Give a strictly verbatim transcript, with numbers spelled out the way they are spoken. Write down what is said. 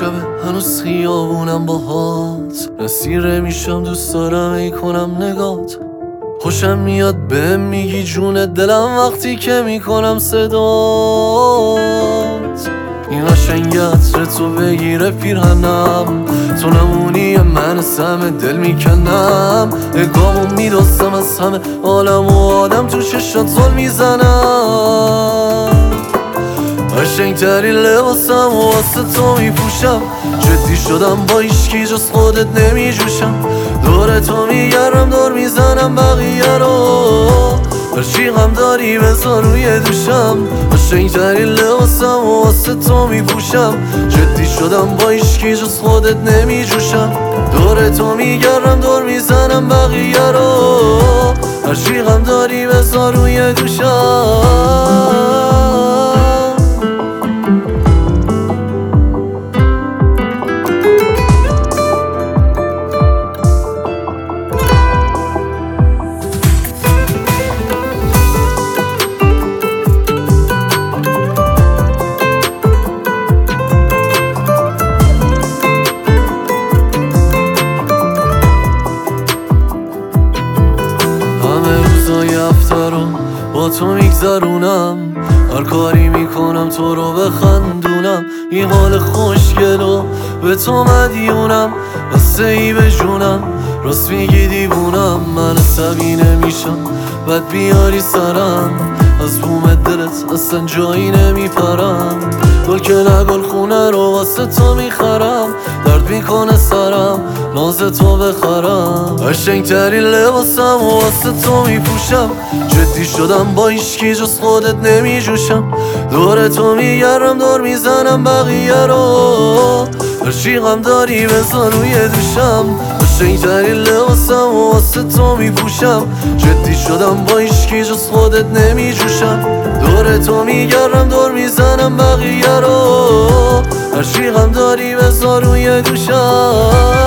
شبه هنوز خیابونم باهات، نصیره میشم دوست دارم ای کنم نگات. خوشم میاد بهم میگی جون دلم وقتی که میکنم صدات. این قشنگ عطر تو بگیره پیرهنم، تو نمونی من سهم دل میکنم. نگامو میدوستم از همه عالم و آدم تو چشات زل میزنم. قشنگ ترین لباسم و واسه تو میپوشم، جدی شدم با ایشکی جز خودت نمیجوشم. دور تو میگرم دور میزنم بقیه رو، هرچی غم داری بذار روی دوشم. قشنگ ترین لباسم و واسه تو میپوشم، جدی شدم با ایشکی جز خودت نمیجوشم. دور تو میگرم دور میزنم بقیه رو، هرچی غم داری بذار روی دوشم. با تو میگذرونم، هر کاری میکنم تو رو بخندونم. این حال خوشگلو به تو مدیونم، بسته ای به جونم راست میگی دیوونم. من عصبی نمیشم بد بیاری سرم، از بوم دلت اصلا جایی نمیپرم. گل که نه گل خونه رو واسه تو میخرم، درد میکنه سرم ناز تو بخرم. قشنگ ترین لباسم و واسه تو میپوشم، جدی شدم با ایشکی جز خودت نمیجوشم. دور تو میگرم دور میزنم بقیه رو، هرچی غم داری بذار روی دوشم. قشنگ ترین لباسم و واسه تو میپوشم، جدی شدم با ایشکی جز خودت نمیجوشم. دور تو میگرم دور میزنم بقیه رو، هرچی غم داری بذار روی دوشم.